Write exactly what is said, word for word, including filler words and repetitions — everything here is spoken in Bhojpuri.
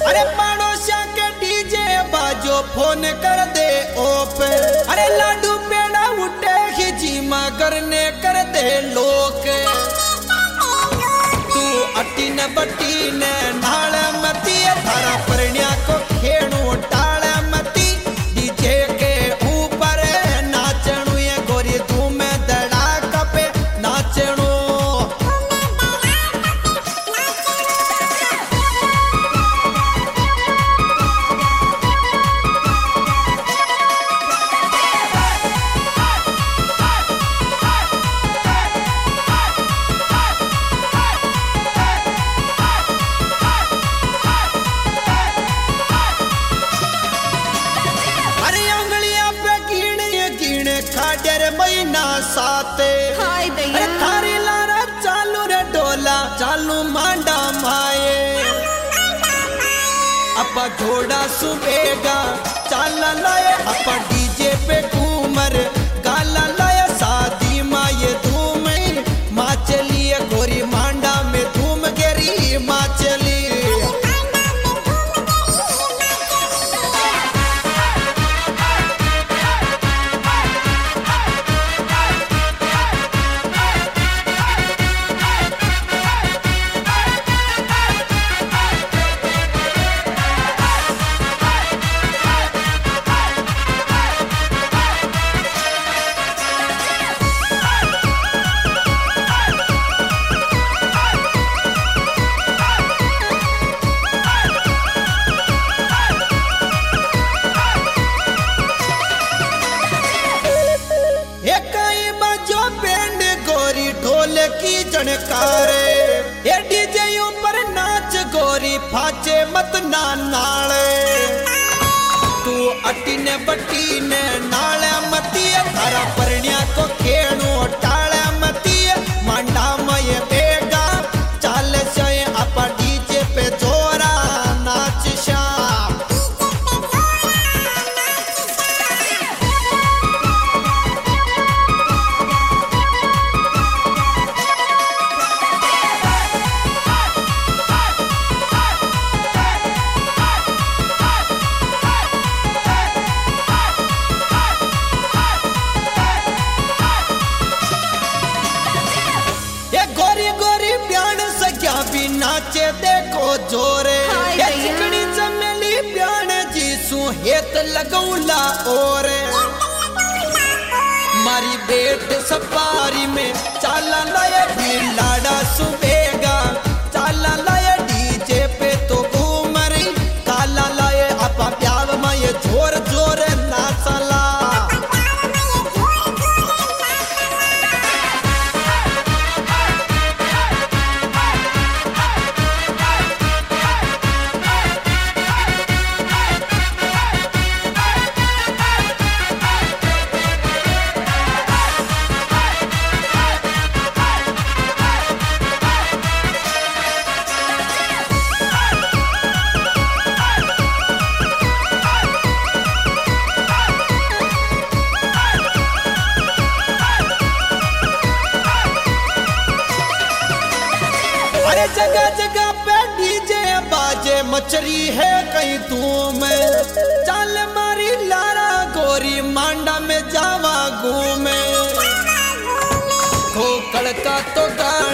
अरे पड़ोसिया के डीजे बाजो फोन कर दे ओपे। अरे लाडू पेड़ा उठे खिजी मगर ने कर दे लोक। तू अटी न बटी ने नाल मती थारा परण्या को खेणु टाल मती। डीजे के ऊपर नाचणु ये गोरी धूम धड़ाका पे नाचणु। खाडर महीना साते थारी लारा चालू रे डोला चालू मांडा माए। अपा घोड़ा सुबेगा चाला लाए अपा डीजे पे घूमर गाला लाए। शादी माँ ये धूम माँ चली गोरी मांडा में धूम गेरी माँ चली। की जनकारे ये डीजे ऊपर नाच गोरी फाचे मत ना नाले। तू अटी ने बटी ने नाले मती थारा परण्या को खेणु टाले मती। मांडा मय बेगा चाल से अपा डीजे पे जोरा नाच शा। नाचे देखो जोरे चिकनी चमेली प्याण जीसू हेत लगौला ओरे। मारी बेट सफारी में चाला लाया भी लाड़ा सुबेगा चाला लाया डीजे पे तो घूमरी काला लाए अपा प्याव में ये जोर जोर नाचला। अरे जगह जगह पे डीजे बाजे मचरी है कहीं धूम। चाल मारी लारा गोरी मांडा में जावा घूमे। खोकड़ का तो गा